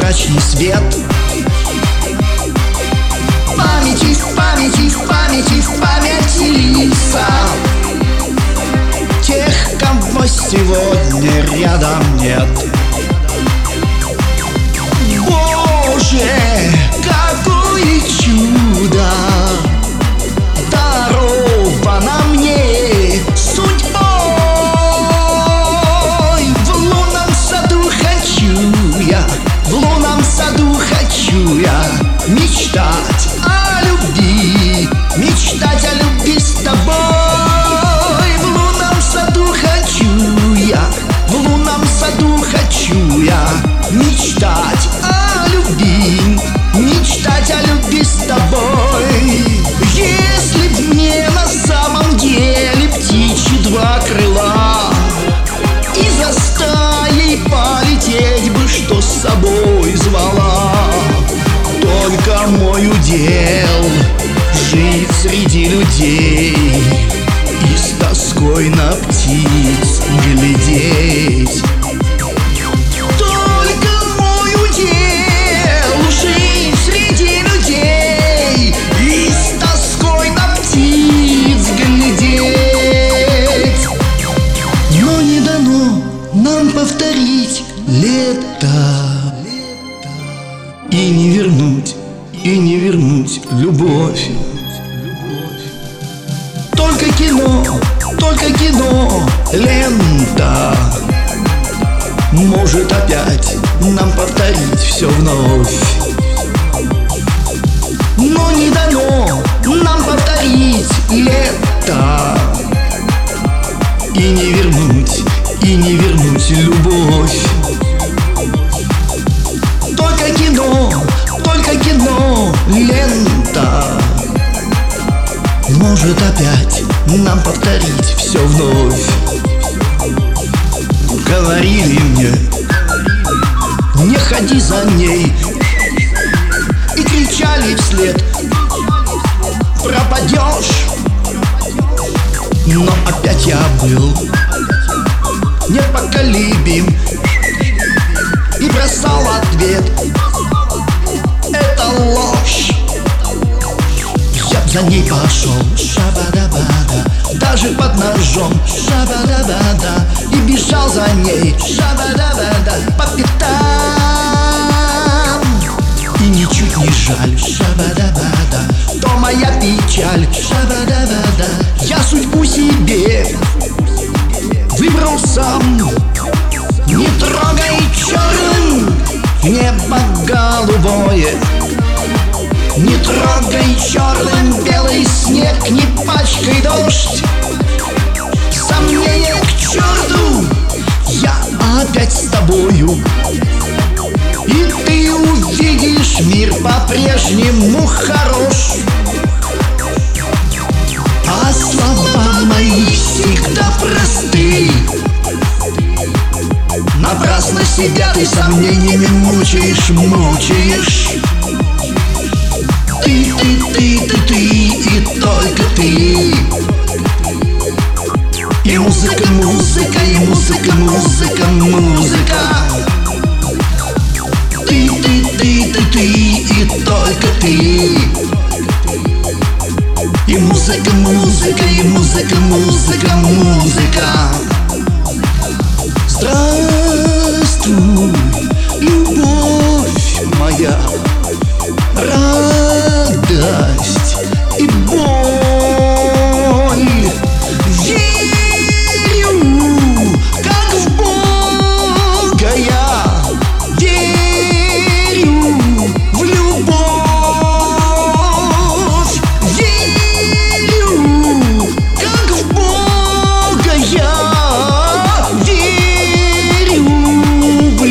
прозрачный свет. В памяти, в памяти, в памяти, в памяти лица тех, кого сегодня рядом нет. Боже, какое чудо даровано мне судьбой. В лунном саду хочу я, в лунном саду хочу я мечтать о любви, мечтать о любви с тобой. В лунном саду хочу я, в лунном саду хочу я мечтать о любви, мечтать о любви с тобой. Если б мне на самом деле птичьи два крыла, и за стаей полететь бы, что с собой звала, только мой удел жить среди людей и с тоской на птиц глядеть. Только мой удел жить среди людей и с тоской на птиц глядеть. Но не дано нам повторить лето и не вернуть, и не вернуть любовь. Только кино, лента может опять нам повторить все вновь. Но не дано нам повторить лето и не вернуть, и не вернуть любовь. Только кино, лента может опять нам повторить все вновь. Говорили мне, не ходи за ней, и кричали вслед, пропадешь. Но опять я был непоколебим и бросал ответ: это ложь. Я б за ней пошел, шабада-бада, даже под ножом, шабада-бада, и бежал за ней, шабада-бада, по пятам. И ничуть не жаль, шабада-бада, то моя печаль, шабада-бада. Я судьбу себе выбрал сам. Не трогай черным небо голубое, не трогай черным белый снег, не пачкай дождь. Сомнения к черту, я опять с тобою, и ты увидишь, мир по-прежнему хорош. А слова мои всегда просты. Напрасно себя ты сомнениями мучаешь. Ты, и только ты. И музыка, и музыка. Ты, и только ты. И музыка, и музыка. Здравствуй, любовь моя, радость и боль. Верю, как в Бога я, верю в любовь. Верю, как в Бога я, верю в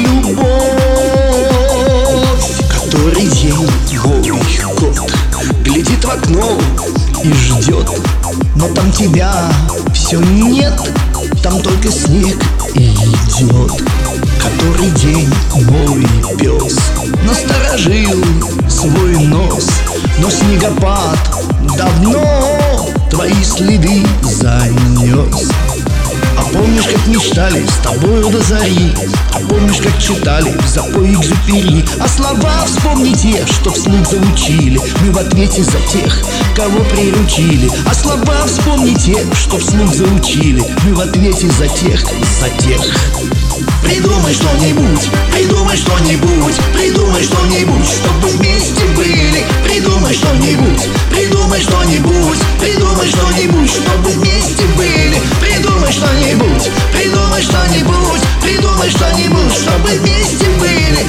любовь. Который день мой кот глядит в окно и ждет, но там тебя все нет, там только снег и идет. Который день мой пес насторожил свой нос, но снегопад давно твои следы занес. А помнишь, как мечтали с тобою до зари. А помнишь, как читали в запое Экзюпери. А слова вспомни те, что вслух заучили мы в ответе за тех, кого приручили. А слова вспомни те, что вслух заучили мы в ответе за тех, за тех. Придумай что-нибудь, придумай что-нибудь, придумай что-нибудь, чтобы вместе были. Придумай что-нибудь, придумай что-нибудь, придумай что-нибудь, чтобы вместе были. Придумай что-нибудь, придумай что-нибудь, придумай что-нибудь, чтобы вместе были.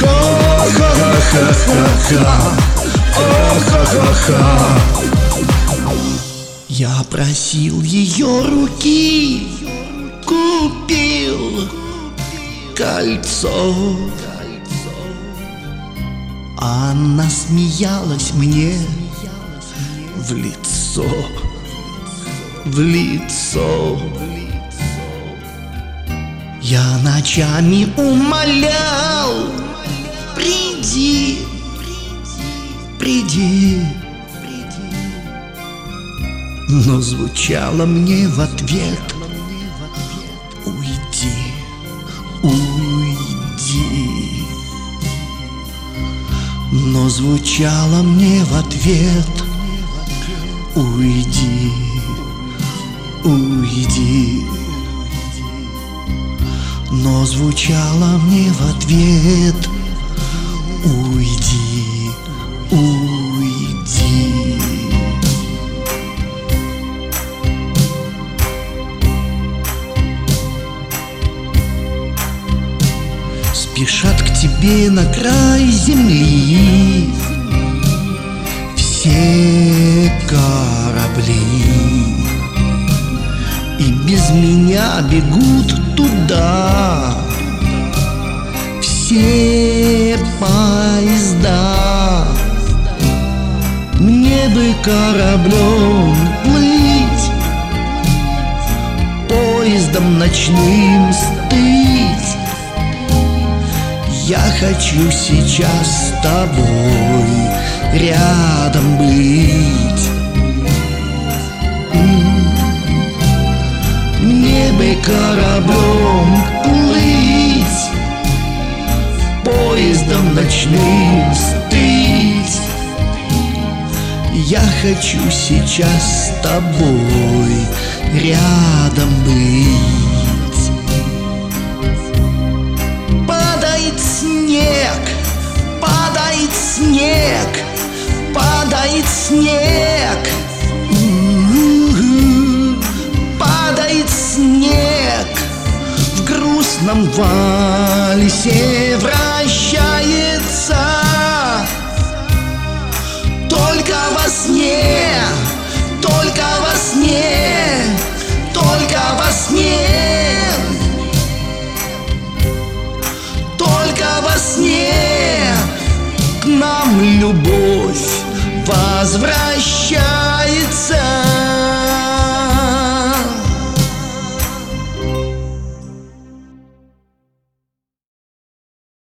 Ха-ха-ха-ха-ха, ха-ха-ха-ха. Я просил ее руки, купил кольцо. Она смеялась мне в лицо, в лицо. Я ночами умолял: приди, приди. Но звучало мне в ответ: уйди, уйди. Но звучало мне в ответ: уйди, уйди. Но звучало мне в ответ: уйди, уйди. Спешат к тебе на край земли все корабли, и без меня бегут туда все поезда. Мне бы кораблем плыть, поездом ночным стыть. Я хочу сейчас с тобой рядом быть. Мне бы кораблем плыть, поездом ночным стыть. Я хочу сейчас с тобой рядом быть. Падает снег, падает снег, падает снег. Падает снег, в грустном вальсе вращается. Только во сне, только во сне, только во сне, только во сне к нам любовь возвращается.